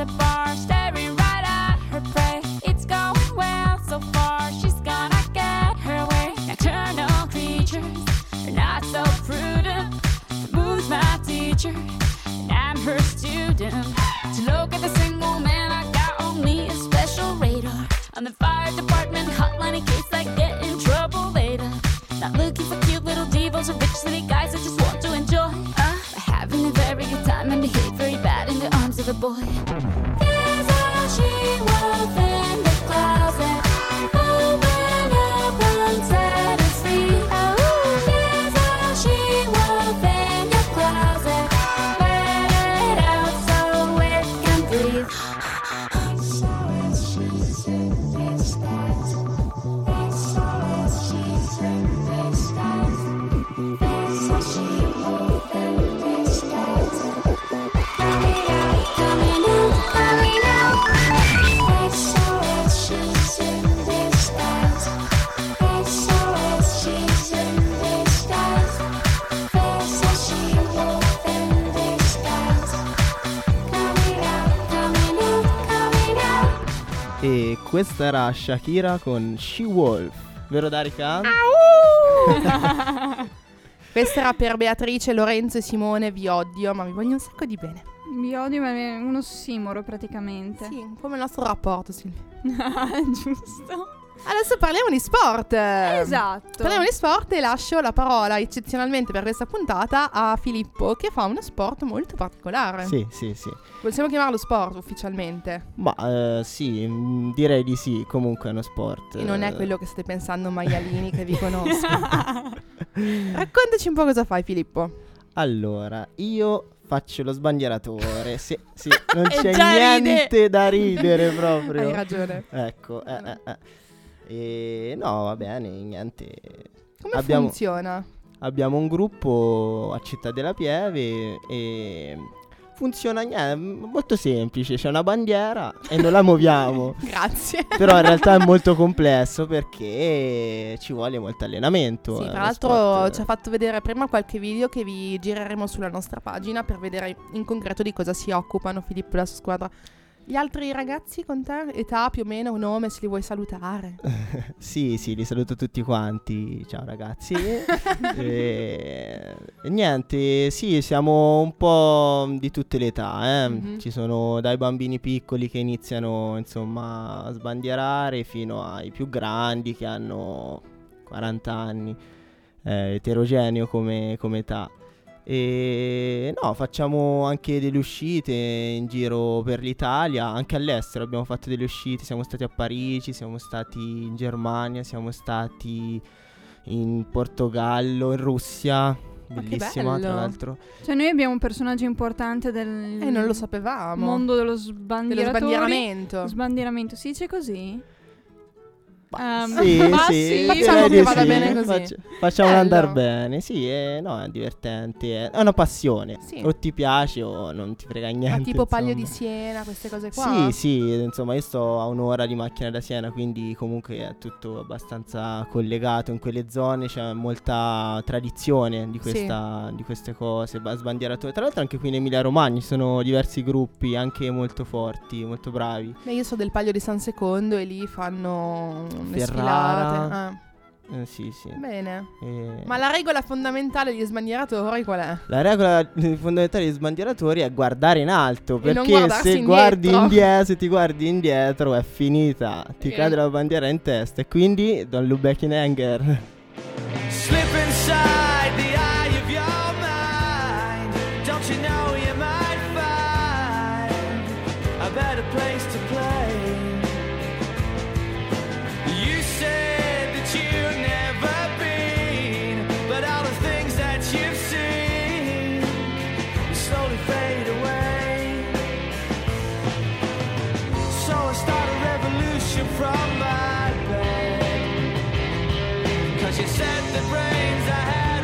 the bar, staring right at her prey. It's going well so far, she's gonna get her way. Nocturnal creatures are not so prudent. The moon's my teacher, and I'm her student. To look at the single man, I got only a special radar. On the fire department hotline in case I get in trouble later. Not looking for cute little divas or rich city guys that just want to enjoy. Uh, but having a very good time and behave very bad in the arms of a boy. There's a she-wolf in the closet. Open up and set us free. There's a she-wolf in your closet. Let it out so it can breathe. So it's she's in disguise. So it's she's in disguise. There's a she-wolf in disguise. Coming out, coming out, coming out. So it's she's in disguise. So it's she's in disguise. There's a she-wolf in disguise. Coming out, coming out, coming out. E questa era Shakira con She-Wolf. Vero Darica? Questa era per Beatrice, Lorenzo e Simone. Vi odio, ma vi voglio un sacco di bene. Mi odio, ma è un ossimoro praticamente. Sì, come il nostro rapporto, Silvia. Giusto. Adesso parliamo di sport. Esatto. Parliamo di sport e lascio la parola eccezionalmente per questa puntata a Filippo, che fa uno sport molto particolare. Sì, sì, sì. Possiamo chiamarlo sport ufficialmente? Ma eh, sì, mh, direi di sì. Comunque è uno sport. E non è eh. quello che state pensando, maialini, che vi conosco. Raccontaci un po' cosa fai, Filippo. Allora, io faccio lo sbandieratore. Sì, sì, non E c'è già niente ride. da ridere proprio. Hai ragione. Ecco, eh, eh, eh. E no, va bene, niente. Come Abbiamo- funziona? Abbiamo un gruppo a Città della Pieve e funziona niente, molto semplice, c'è una bandiera e noi la muoviamo. Grazie. Però in realtà è molto complesso perché ci vuole molto allenamento. Sì, è tra uno l'altro sport- ci ha fatto vedere prima qualche video che vi gireremo sulla nostra pagina per vedere in concreto di cosa si occupano Filippo e la sua squadra. Gli altri ragazzi con te, età più o meno, un nome, se li vuoi salutare? Sì, sì, li saluto tutti quanti. Ciao ragazzi. e... e niente, sì, siamo un po' di tutte le età, eh. Mhm. Ci sono dai bambini piccoli che iniziano, insomma, a sbandierare fino ai più grandi che hanno quaranta anni. È eterogeneo come, come età. E no, facciamo anche delle uscite in giro per l'Italia, anche all'estero abbiamo fatto delle uscite, siamo stati a Parigi, siamo stati in Germania, siamo stati in Portogallo, in Russia, bellissima bello. tra l'altro. Cioè noi abbiamo un personaggio importante del Eh, non lo sapevamo. mondo dello Dello sbandieratori. sbandieramento. Sbandieramento, si dice così? Ma Ehm, sì, ma sì, sì. direi Facciamo di che vada sì. bene così. Faccia- facciamo Bello. andare bene, sì, è, no, è divertente, è, è una passione, Sì. o ti piace o non ti frega niente. Ma tipo Paglio di insomma. Siena, queste cose qua? Sì, sì, insomma io sto a un'ora di macchina da Siena, quindi comunque è tutto abbastanza collegato in quelle zone, c'è molta tradizione di, questa, di queste cose, ba- sbandieratori. Tra l'altro anche qui in Emilia Romagna ci sono diversi gruppi anche molto forti, molto bravi. Beh, io so del Paglio di San Secondo e lì fanno le Ferrara. sfilate. Ah, Eh, sì, sì. bene. E- Ma la regola fondamentale degli sbandieratori qual è? La regola fondamentale degli sbandieratori è guardare in alto, E non perché guardarsi se indietro. guardi indietro, se ti guardi indietro è finita, ti Ok. cade la bandiera in testa e quindi don't look back in anger. Slip inside the eye of your mind. Don't you know you might find a better place to play? You said that you've never been, but all the things that you've seen will slowly fade away. So I start a revolution from my bed. Cause you said the brains I had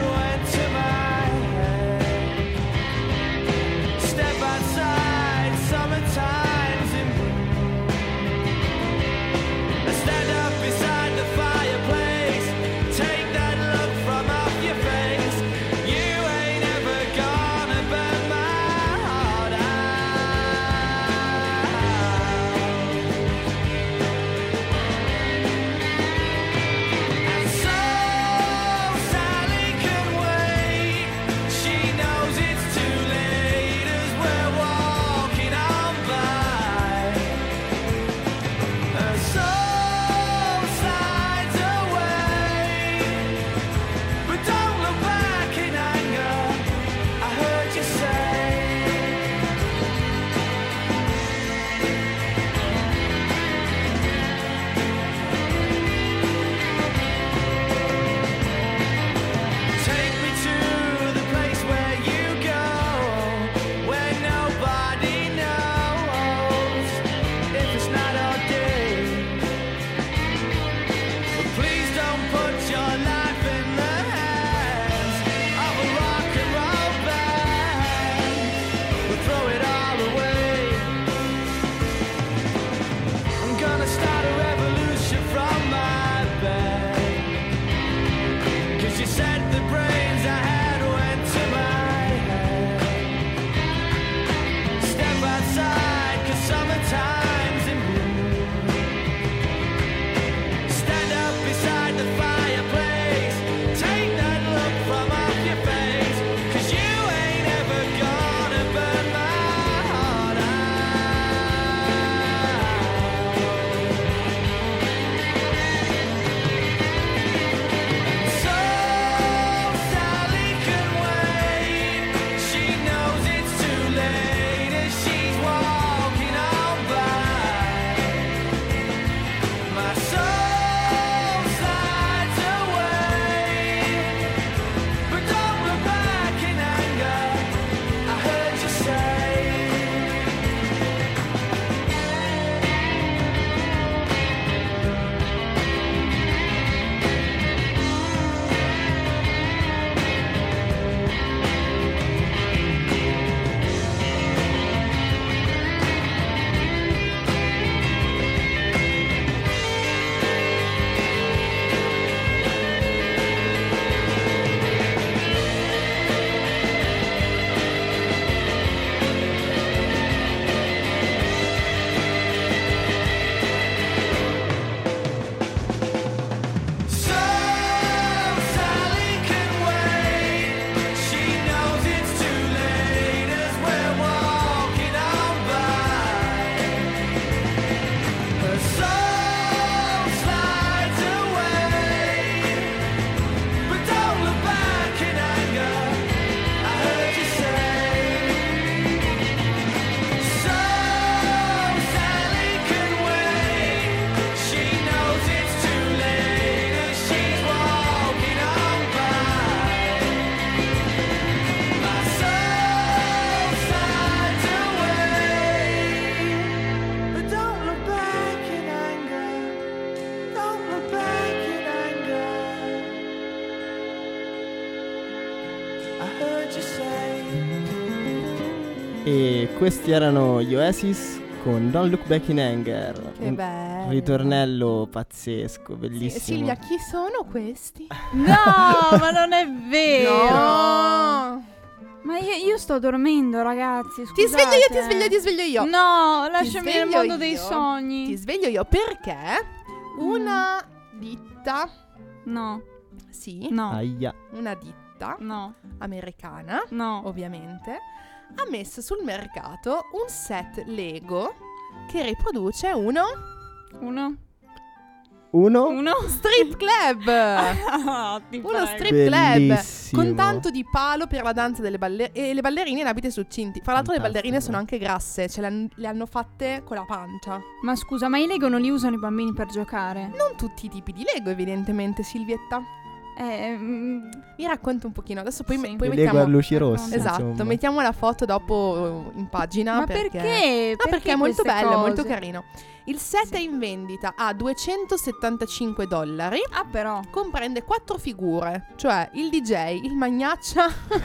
questi erano gli Oasis con Don't Look Back in Anger. Che Un bello. ritornello pazzesco, Sì, bellissimo. Silvia, chi sono questi? No, ma non è vero. No. Ma io, io sto dormendo, ragazzi. Ti sveglio io, ti scusate. sveglio, ti sveglio io. No, Ti lasciami nel sveglio mondo dei io. sogni. Ti sveglio io perché una ditta, No, sì, no, Aia. una ditta no, americana, no. ovviamente, ha messo sul mercato un set Lego che riproduce uno Uno, Uno. uno. strip club. Ah, ti Uno prego. strip club Bellissimo. con tanto di palo per la danza delle ballerine e le ballerine in abiti succinti. Fra l'altro le Fantastico. ballerine sono anche grasse, ce le, han- le hanno fatte con la pancia. Ma scusa, ma i Lego non li usano i bambini per giocare? Non tutti i tipi di Lego, evidentemente, Silvietta. Eh, mm, Mi racconta un pochino, adesso poi, Sì. me- poi Le Lego a mettiamo... luci rosse. Esatto, insomma. mettiamo la foto dopo in pagina. ma perché? No, perché è molto queste bello, è molto cose? carino. Il set è in vendita a duecentosettantacinque dollari. Ah, però. Comprende quattro figure, cioè il D J, il magnaccia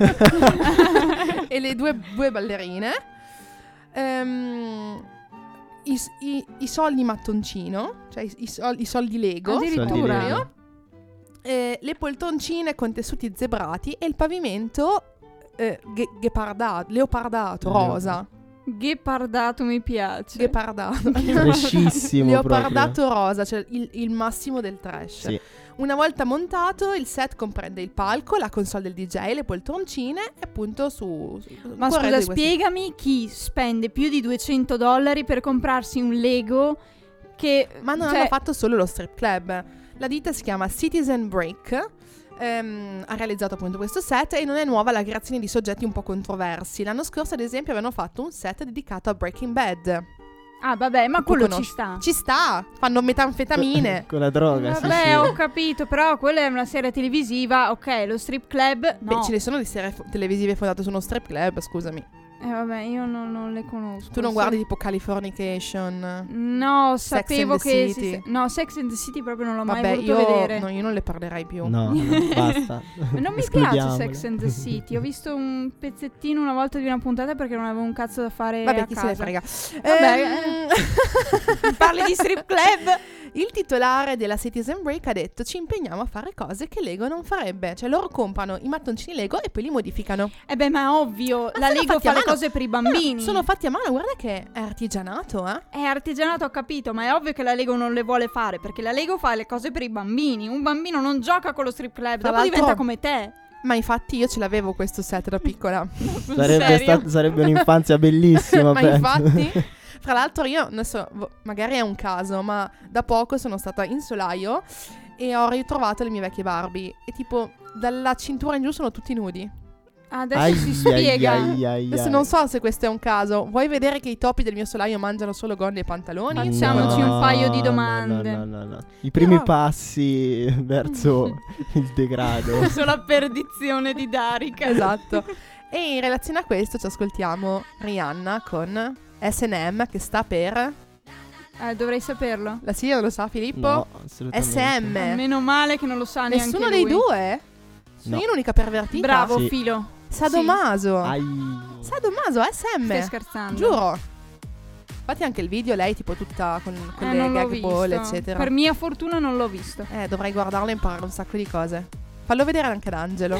e le due, due ballerine. Ehm, i, i- i soldi mattoncino, cioè i, i sol- i soldi Lego. Addirittura. Soldi Lego. eh, le poltroncine con tessuti zebrati e il pavimento eh, ghe- ghepardato, leopardato, Leo- rosa. Ghepardato mi piace. Ghepardato. Frescissimo Leopardato rosa, cioè il, il massimo del trash. Sì. Una volta montato, il set comprende il palco, la console del D J, le poltroncine e appunto su... su Ma corredo scusa, di questi- spiegami chi spende più di duecento dollari per comprarsi un Lego che... Ma non cioè, hanno fatto solo lo strip club. La ditta si chiama Citizen Break. ehm, ha realizzato appunto questo set e non è nuova la creazione di soggetti un po' controversi. L'anno scorso, ad esempio, avevano fatto un set dedicato a Breaking Bad. Ah, vabbè, ma Tu quello conosci- ci sta. Ci sta, fanno metanfetamine. Con la droga, sì, Vabbè, sì. ho capito, però quella è una serie televisiva, ok, lo strip club, no. Beh, ce ne sono di serie fo- televisive fondate su uno strip club, scusami. Eh, vabbè, io non, non le conosco. Tu non Se- guardi tipo Californication? No, Sex sapevo and the che... City? si- No, Sex and the City proprio non l'ho mai Vabbè, voluto io, vedere. no, io non le parlerai più. No, no, basta. Ma non mi piace Escludiamole. Sex and the City. Ho visto un pezzettino una volta di una puntata perché non avevo un cazzo da fare Vabbè, a chi casa. se ne frega. Vabbè, Ehm, Parli di strip club? Il titolare della Citizen Break ha detto: ci impegniamo a fare cose che Lego non farebbe. Cioè loro comprano i mattoncini Lego e poi li modificano. Eh beh, ma ovvio, Ma la sono Lego fatti a fa le mano. cose per i No, no, bambini. sono fatti a mano, guarda che è artigianato, eh. È artigianato, ho capito, ma è ovvio che la Lego non le vuole fare, perché la Lego fa le cose per i bambini. Un bambino non gioca con lo strip club, Tra dopo l'altro- diventa come te. Ma infatti io ce l'avevo questo set da piccola. Sarebbe, Serio? sta- sarebbe un'infanzia bellissima. Ma penso. infatti, fra l'altro io adesso vo- magari è un caso, ma da poco sono stata in solaio e ho ritrovato le mie vecchie Barbie e tipo dalla cintura in giù sono tutti nudi. Adesso Ai, si ai, spiega. ai, ai, Adesso ai. non so se questo è un caso. Vuoi vedere che i topi del mio solaio mangiano solo gonne e pantaloni? Facciamoci un paio di no, domande. No, no, no, no. I primi No. passi verso il degrado. Sulla perdizione di Darika. Esatto. E in relazione a questo ci ascoltiamo Rihanna con S and M, che sta per... Eh, dovrei saperlo. La Silvia lo sa, Filippo? No, assolutamente. S M. Meno male che non lo sa neanche Nessuno lui. dei due? Sono No. io l'unica pervertita? Bravo, Sì. Filo. Sadomaso. Ai. Sadomaso, S M. Stai scherzando? Giuro. Infatti anche il video, lei tipo tutta con, con Eh, le non l'ho gag ball, visto. eccetera. Per mia fortuna non l'ho visto. Eh, dovrai guardarlo e imparare un sacco di cose. Fallo vedere anche ad Angelo.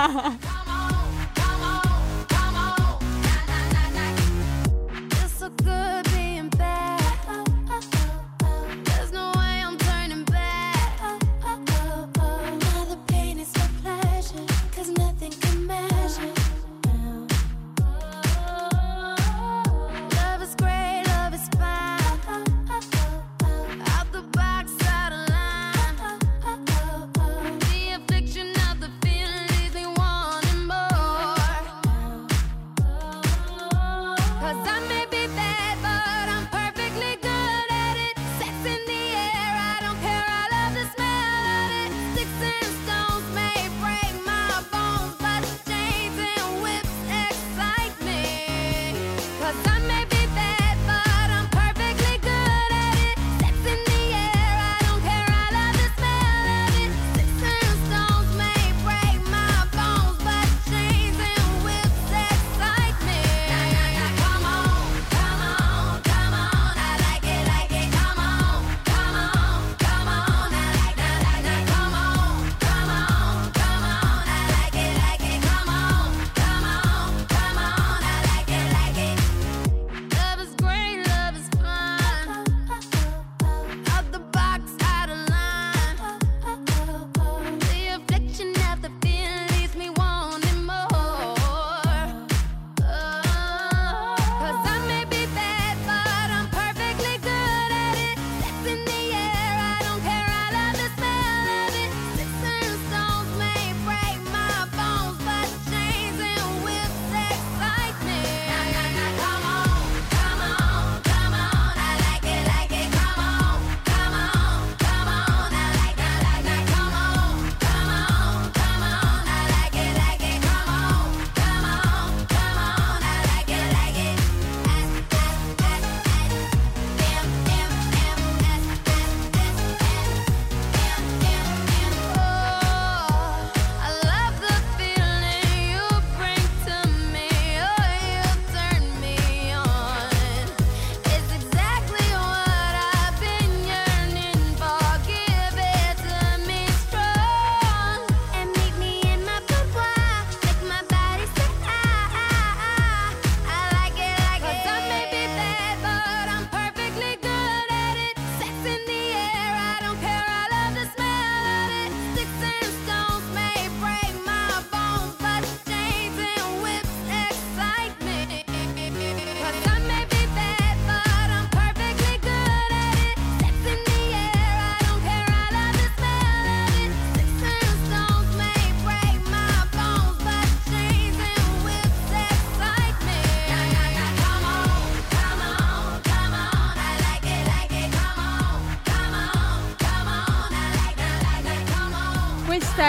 It's so good being bad. There's no way I'm turning back. Now the pain is my pleasure, 'cause nothing can measure. Love is great, love is fine. Out the box, out of line. The affliction of the feeling leaves me wanting more. 'Cause I may be bad, but I'm perfectly good at it. Sex in the air, I don't care, I love the smell of it. Sticks and stones may break my bones, but chains and whips excite me. 'Cause I may be bad, but I'm perfectly good at it. Sex in the air, I don't care, I love the smell of it. Sticks and stones may break my bones, but chains and whips excite me. Come on.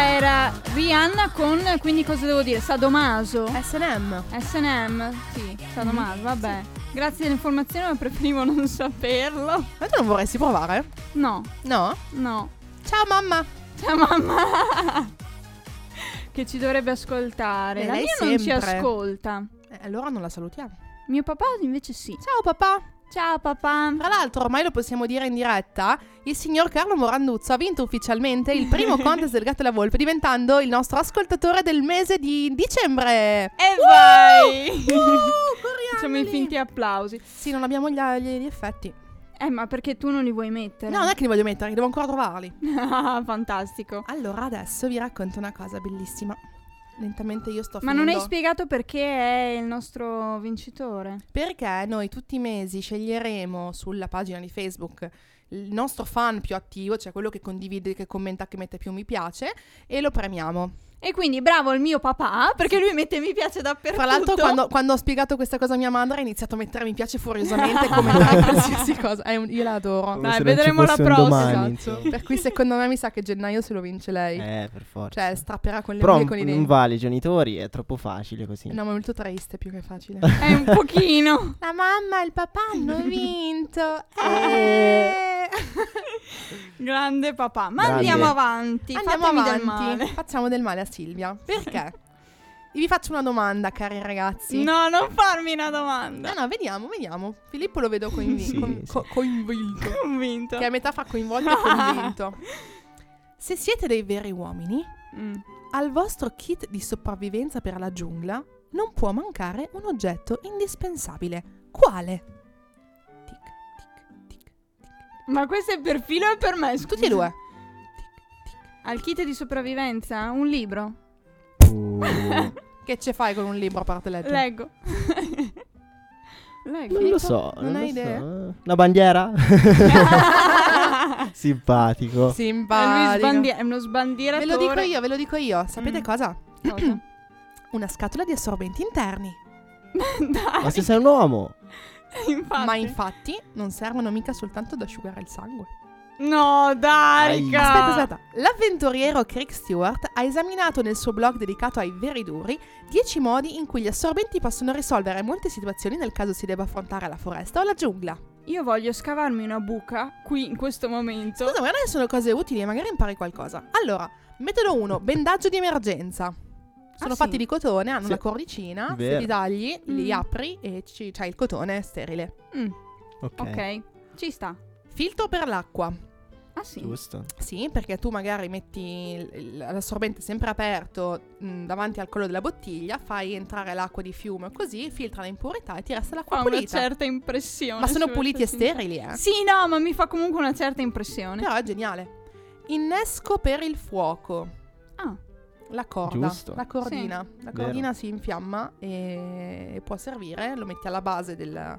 era Rihanna con, quindi cosa devo dire? Sadomaso. S and M. S and M, sì, Sadomaso, vabbè. Grazie dell'informazione, ma preferivo non saperlo. Ma tu non vorresti provare? No, No? no. Ciao mamma. Ciao mamma. Che ci dovrebbe ascoltare. E La lei mia non ci sempre. ascolta. Eh, allora non la salutiamo. Mio papà invece sì. Ciao papà. Ciao papà. Tra l'altro, ormai lo possiamo dire in diretta, il signor Carlo Moranduzzo ha vinto ufficialmente il primo contest del Gatto e la Volpe, diventando il nostro ascoltatore del mese di dicembre. E vai! Uh, Facciamo i finti applausi. Sì, non abbiamo gli, gli, gli effetti. Eh, ma perché tu non li vuoi mettere? No, non è che li voglio mettere, devo ancora trovarli. Ah, fantastico. Allora, adesso vi racconto una cosa bellissima. Lentamente io sto Ma finendo. non hai spiegato perché è il nostro vincitore? Perché noi tutti i mesi sceglieremo sulla pagina di Facebook il nostro fan più attivo, cioè quello che condivide, che commenta, che mette più mi piace, e lo premiamo. E quindi bravo il mio papà, perché lui mette mi piace dappertutto. Fra l'altro, quando, quando ho spiegato questa cosa a mia madre, ha iniziato a mettere mi piace furiosamente e commentare qualsiasi cosa. È un- io la adoro. Come Dai, se non vedremo ci la fosse un prossima. domani, Esatto. insomma. Per cui secondo me mi sa che gennaio se lo vince lei. Eh, per forza. Cioè, strapperà con le Però unghie e con i non denti. vale i genitori, è troppo facile così. No, ma è molto triste più che facile. È un pochino. La mamma e il papà hanno vinto. Eh. Grande papà. Ma Grande. andiamo avanti. Andiamo Fatemi avanti. del male. Facciamo del male a Silvia. Perché? Vi faccio una domanda, cari ragazzi. No, non farmi una No, domanda. no, vediamo, vediamo. Filippo lo vedo coinvi- Sì, con- sì. co- convinto. Convinto. Che è a metà fra coinvolto e convinto. Se siete dei veri uomini, Mm. al vostro kit di sopravvivenza per la giungla non può mancare un oggetto indispensabile. Quale? Tic, tic, tic. Ma questo è per filo e per me, scusa. Tutti e due. Al kit di sopravvivenza, un libro. Uh, Che ce fai con un libro a parte leggere? Leggo. Leggo. non lo so. Non lo hai so. idee? Una bandiera? Simpatico. È, lui Simpatico. sbandi- è uno sbandieratore. Ve lo dico io, ve lo dico io. Sapete Mm. cosa? Cosa? Una scatola di assorbenti interni. Dai, Ma se sei un uomo? infatti. Ma infatti non servono mica soltanto ad asciugare il sangue. No, dai, Ai. raga. Aspetta, aspetta. L'avventuriero Craig Stewart ha esaminato nel suo blog dedicato ai veri duri dieci modi in cui gli assorbenti possono risolvere molte situazioni nel caso si debba affrontare la foresta o la giungla. Io voglio scavarmi una buca qui in questo momento. Scusa, magari sono cose utili e magari impari qualcosa. Allora, metodo uno, bendaggio di emergenza. Sono Ah, fatti sì? di cotone, hanno Sì. una cordicina, se Vero. li tagli, li Mm. apri e ci- c'hai il cotone sterile. Mm, Ok. ok, ci sta. Filtro per l'acqua. Ah sì. Giusto. Sì, perché tu magari metti il- il- l'assorbente sempre aperto mh, davanti al collo della bottiglia, fai entrare l'acqua di fiume così, filtra le impurità e ti resta l'acqua Fa una pulita. certa impressione. Ma sono se puliti e devo essere sterili, eh. sincera. Sì, no, ma mi fa comunque una certa impressione. Però è geniale. Innesco per il fuoco. Ah, La corda, Giusto. la cordina. La Vero. cordina si infiamma e può servire, lo metti alla base del-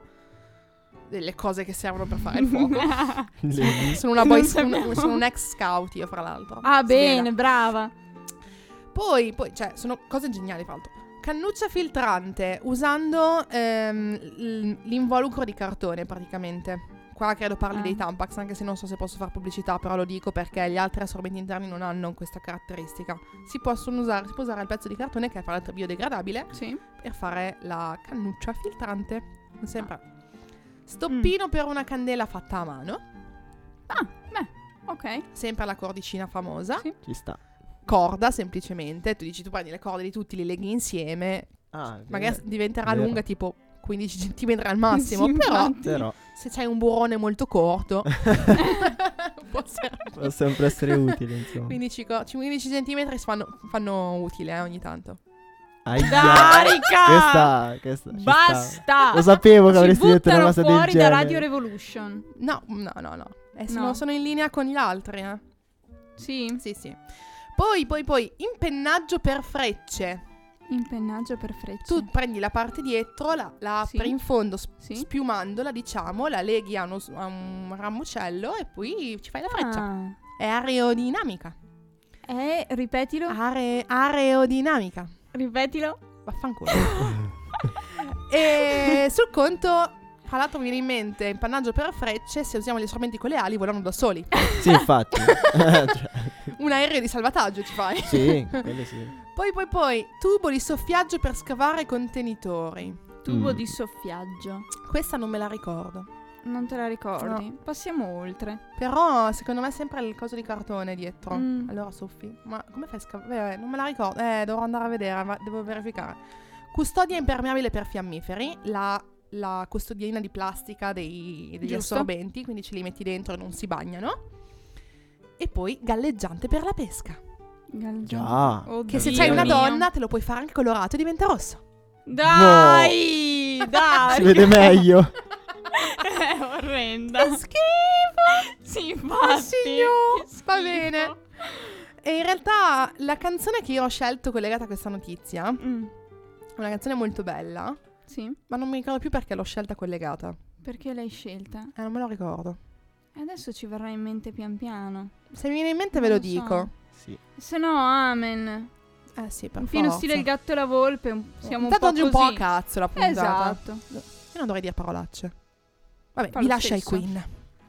delle cose che servono per fare il fuoco. Le- sono, una boy, Non un- sappiamo. sono un ex scout io, fra l'altro. ah Si bene, vede. brava. Poi, poi, cioè, sono cose geniali, fra l'altro. Cannuccia filtrante, usando ehm, l- l'involucro di cartone, praticamente. Qua credo parli Ah. dei Tampax, anche se non so se posso fare pubblicità, però lo dico perché gli altri assorbenti interni non hanno questa caratteristica. Si possono usare, si può usare il pezzo di cartone, che è fra l'altro biodegradabile, Sì. per fare la cannuccia filtrante. Mi sembra. Mm. Stoppino per una candela fatta a mano, Ah, beh, ok. sempre la cordicina famosa. Sì. Ci sta. Corda, semplicemente. Tu dici, tu prendi le corde di tutti, li leghi insieme. Ah, Magari vero. diventerà Vero. lunga tipo quindici centimetri al massimo. Sì, Però infatti. Però se c'hai un burrone molto corto può servire. può sempre essere utile, insomma. quindici, co- quindici centimetri si fanno, fanno utile eh, ogni tanto. Aia. Dai, raga! Questa, questa ci sta. Basta. Lo sapevo che Ci avresti detto una buttano cosa del fuori da genere. Radio Revolution. No, no, no, no. Eh, sono, No. sono in linea con gli altri, eh. Sì. Sì, sì. Poi, poi, poi, impennaggio per frecce. Impennaggio per frecce. Tu prendi la parte dietro, la, la apri Sì. in fondo, s- Sì. spiumandola, diciamo, la leghi a, uno s- a un ramoscello e poi ci fai la freccia. Ah. È aerodinamica. Eh, ripetilo. Are- aerodinamica. Ripetilo. Vaffanculo. E sul conto, tra l'altro mi viene in mente, impannaggio per frecce, se usiamo gli strumenti con le ali volano da soli. Sì, infatti. Cioè, un aereo di salvataggio ci fai. Sì, quello sì. Poi poi poi tubo di soffiaggio per scavare contenitori. Tubo Mm. di soffiaggio. Questa non me la ricordo. Non te la ricordi? Passiamo oltre. Però secondo me è sempre il coso di cartone dietro. Mm. Allora soffi. Ma come fai a scavare? Non me la ricordo. Eh, dovrò andare a vedere, ma devo verificare. Custodia impermeabile per fiammiferi. La, la custodina di plastica dei, degli Giusto. assorbenti, quindi ce li metti dentro e non si bagnano. E poi galleggiante per la pesca. Già. Oddio Che se c'hai una mio. donna te lo puoi fare anche colorato e diventa rosso. Dai, dai. Si vede meglio. È orrenda. Che schifo! Sì, Oh, infatti. signor, Che va schifo. bene. E in realtà la canzone che io ho scelto collegata a questa notizia è Mm, una canzone molto bella, sì, ma non mi ricordo più perché l'ho scelta collegata. perché l'hai scelta? Eh, non me lo ricordo. E adesso ci verrà in mente pian piano. Se mi viene in mente Non ve lo lo so. dico. Sì. Se no, amen. Eh sì, per In pieno forza. stile il gatto e la volpe, un- siamo Intanto un oggi po' un po' a così. cazzo la puntata. Esatto. Io non dovrei dire parolacce. Vabbè, Fa vi lo lascia i stesso. Queen.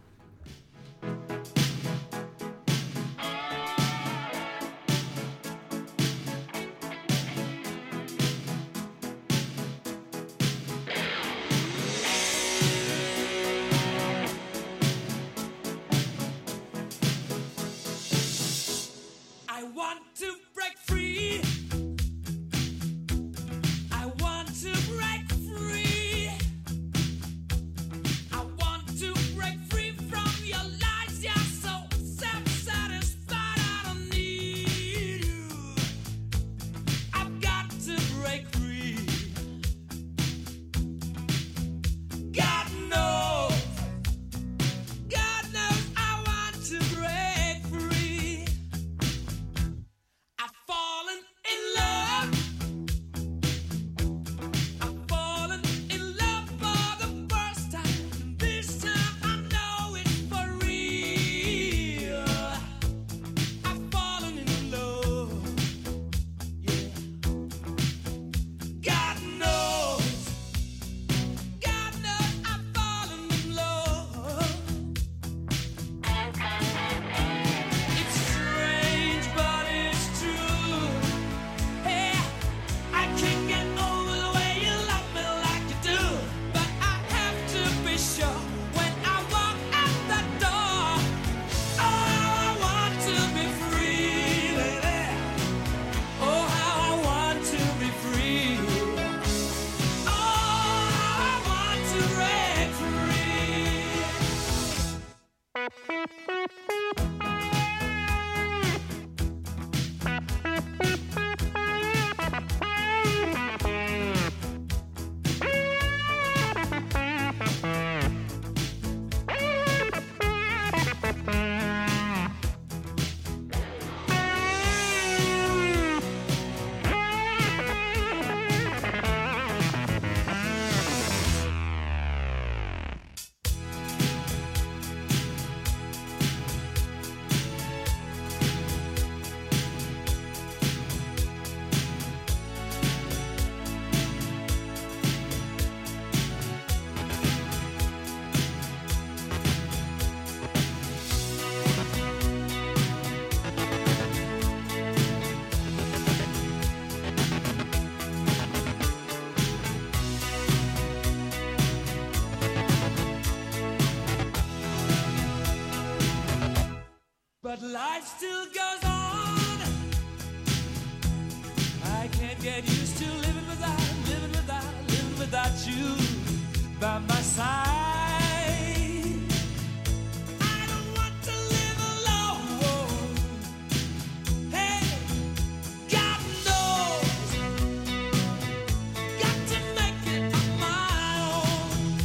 I want to break free. I want to break free. I want to break free from your lies. You're so self-satisfied. I don't need you. I've got to break free. God knows. God knows I want to break free. I've fallen in love. I've fallen in love for the first time. This time I know it's for real. I've fallen in love. Yeah. God knows. God knows I've fallen in love. It's strange, but it's true. Hey, I can't get over the way you love me like you do. But I have to be sure when I walk out the door. Oh, how I want to be free, lady. Oh, how I want to be free. Oh, how I want to break free. But life still goes on. I can't get used to living without, living without, living without you by my side. I don't want to live alone. Hey, God knows. Got to make it on my own.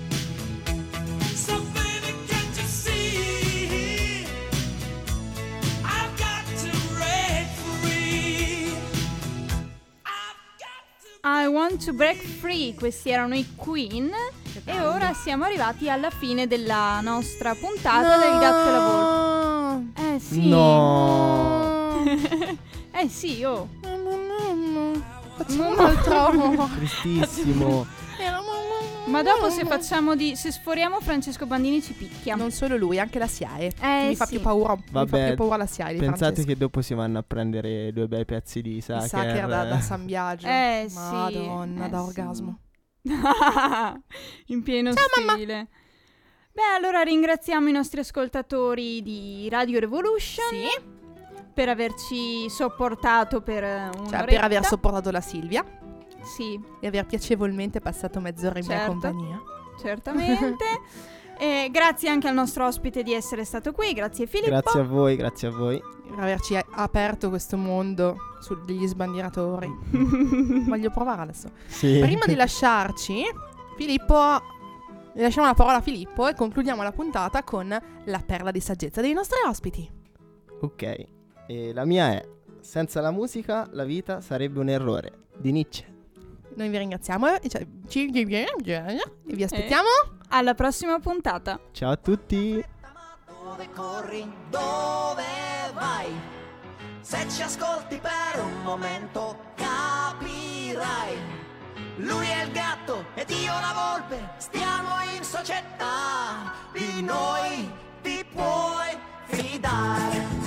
So baby, can't you see? I've got to break free. I've got to I want to break free. Questi erano i Queen. E ora siamo arrivati alla fine della nostra puntata del gatto e la volpe. Eh sì. No. Eh sì, oh. Facciamo un altro amore. Tristissimo. Ma dopo se facciamo di se sforiamo Francesco Bandini ci picchia. Non solo lui, anche la S I A E. Eh, mi fa sì. più paura, mi fa Vabbè, più paura la S I A E di pensate Francesco. che dopo si vanno a prendere due bei pezzi di Il Sacher. Sacher da, da San Biagio. Eh, sì. Madonna, Eh, da sì. orgasmo. In pieno Ciao, stile. Beh, allora ringraziamo i nostri ascoltatori di Radio Revolution Sì, per averci sopportato per eh, un'oretta. cioè per aver sopportato la Silvia Sì, e aver piacevolmente passato mezz'ora in mia Certo. compagnia. certamente. E grazie anche al nostro ospite di essere stato qui, grazie Filippo. Grazie a voi, grazie a voi. Per averci a- aperto questo mondo su degli sbandieratori. Voglio provare adesso. Sì. Prima di lasciarci, Filippo, lasciamo la parola a Filippo e concludiamo la puntata con la perla di saggezza dei nostri ospiti. Ok. E la mia è: senza la musica la vita sarebbe un errore, di Nietzsche. Noi vi ringraziamo e cioè, ci- e vi aspettiamo. Alla prossima puntata. Ciao a tutti. Dove corri? Dove vai? Se ci ascolti per un momento capirai. Lui è il gatto ed io la volpe, stiamo in società. Di noi ti puoi fidare.